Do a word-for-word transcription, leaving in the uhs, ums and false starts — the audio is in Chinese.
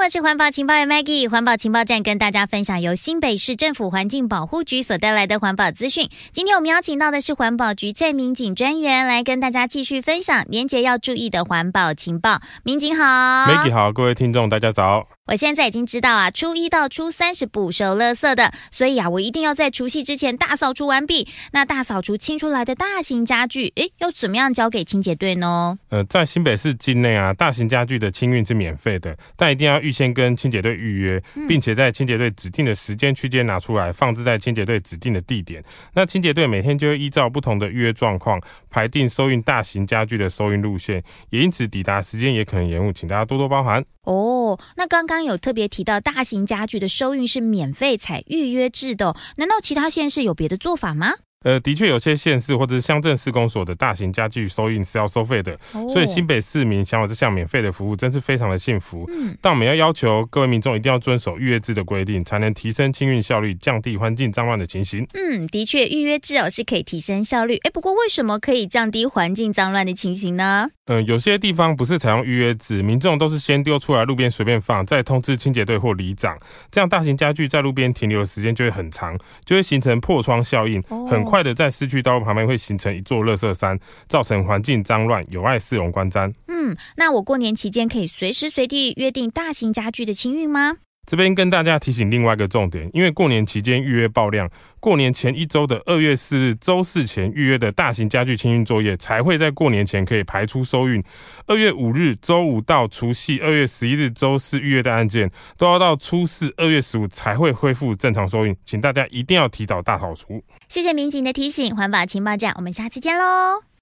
我是环保情报员 Maggie， 环保情报站跟大家分享由新北市政府环境保护局所带来的环保资讯。今天我们邀请到的是环保局蔡民警专员来跟大家继续分享年节要注意的环保情报。民警好。 Maggie 好，各位听众大家早。 我现在已经知道啊，初一到初三是不收垃圾的，所以啊，我一定要在除夕之前大扫除完毕。那大扫除清出来的大型家具，诶，要怎么样交给清洁队呢？ 呃，在新北市境内啊，大型家具的清运是免费的，但一定要预先跟清洁队预约，并且在清洁队指定的时间区间拿出来，放置在清洁队指定的地点。那清洁队每天就会依照不同的预约状况，排定收运大型家具的收运路线，也因此抵达时间也可能延误，请大家多多包涵。 哦，那刚刚有特别提到大型家具的收运是免费采预约制的、哦，难道其他县市有别的做法吗？ 呃，的确有些县市或者是乡镇市公所的大型家具收运是要收费的、哦、所以新北市民享有这项免费的服务真是非常的幸福、嗯、但我们要要求各位民众一定要遵守预约制的规定，才能提升清运效率，降低环境脏乱的情形。 嗯，的确预约制哦是可以提升效率，诶，不过为什么可以降低环境脏乱的情形呢？ 呃，有些地方不是采用预约制，民众都是先丢出来路边随便放，再通知清洁队或里长，这样大型家具在路边停留的时间就会很长，就会形成破窗效应、哦、很快的在市区道路旁边会形成一座垃圾山，造成环境脏乱，有碍市容观瞻。 嗯，那我过年期间可以随时随地约定大型家具的清运吗？ 这边跟大家提醒另外一个重点，因为过年期间预约爆量，过年前一周的二月四日周四前预约的大型家具清运作业才会在过年前可以排出收运。二月五日周五到除夕二月十一日周四预约的案件，都要到初四二月十五才会恢复正常收运，请大家一定要提早大扫除。 谢谢民警的提醒，环保情报站，我们下次见喽。